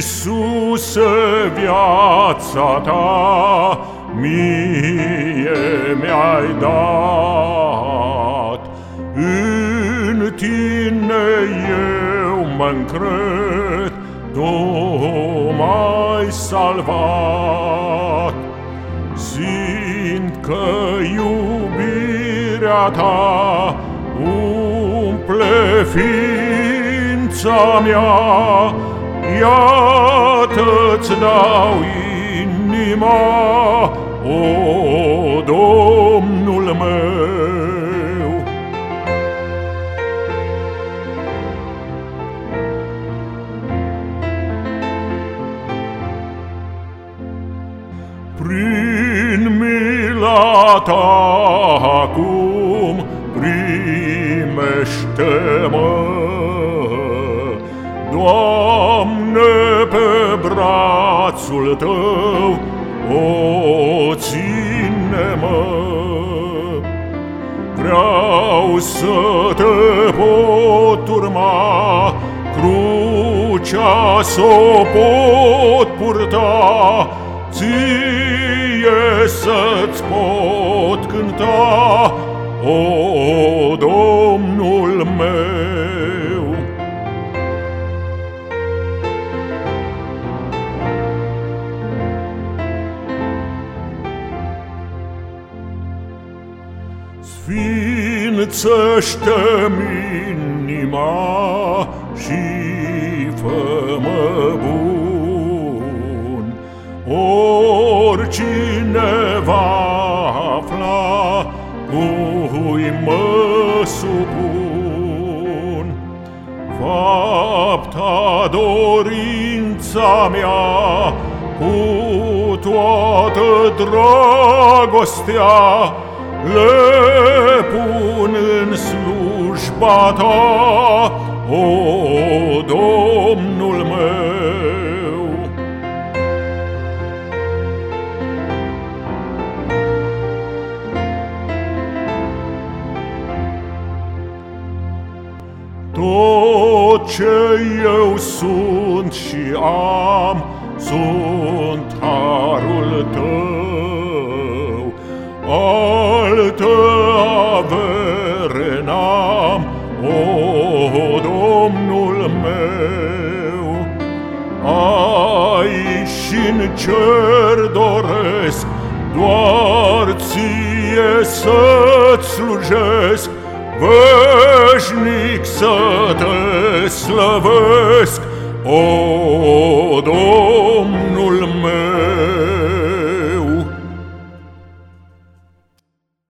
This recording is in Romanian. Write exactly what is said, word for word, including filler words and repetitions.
Iisuse, viața ta mie mi-ai dat. În tine eu mă încred, tu m-ai salvat. Simt că iubirea ta umple ființa mea, iată-ți dau inima, o Domnul meu. Prin mila ta acum primește-mă, Doamne, pe brațul tău o ține-mă. Vreau să te pot urma, crucea s-o pot purta, ție să-ți pot cânta, o Domnul meu. Sfințește-mi inima și fă-mă bun. Oricine va afla cui mă supun, fapta dorința mea cu toată dragostea le pun în slujba ta, o Domnul meu. Tot ce eu sunt și am, sunt harul tău. Altă avere n-am, o Domnul meu. Aici-n cer doresc doar ție să-ți slujesc, veșnic să te slăvesc, o Domnul.